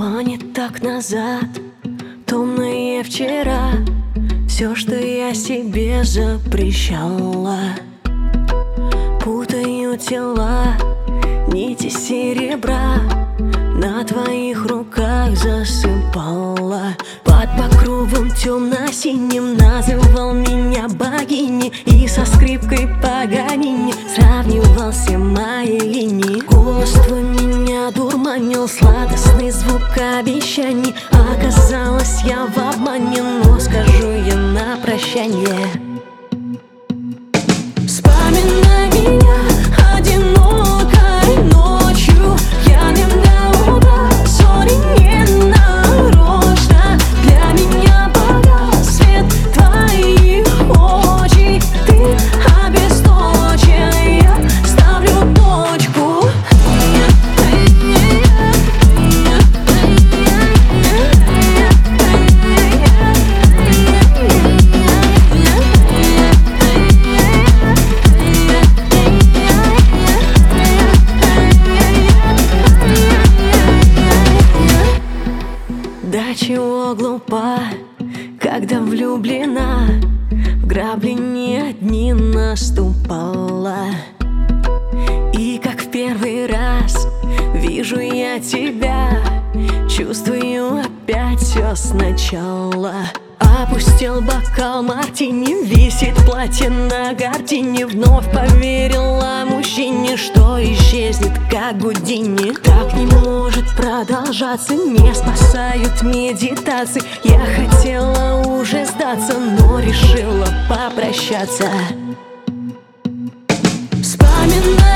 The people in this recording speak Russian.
Манит так назад, томное вчера, все, что я себе запрещала. Путаю тела, нити серебра на твоих руках засыпала. Под покровом темно-синим называл меня богиней и со скрипкой Паганини сравнивал все мои линии. Голос твой меня дурманил, сладостный звук обещаний. Оказалось, я в обмане, но скажу я на прощание: вспоминай меня одинокой ночью, пьяным до утра, ссори не нарочно. Для меня погас свет твоих очей, ты обесточен, я ставлю точку. До чего глупа, когда влюблена, в грабли не одни наступала. И как в первый раз вижу я тебя, чувствую опять все сначала. Опустил бокал мартини, висит платье на гардине. Вновь поверила мужчине, что исчезнет как Гудини. Так не может продолжаться, не спасают медитации. Я хотела уже сдаться, но решила попрощаться. Вспоминай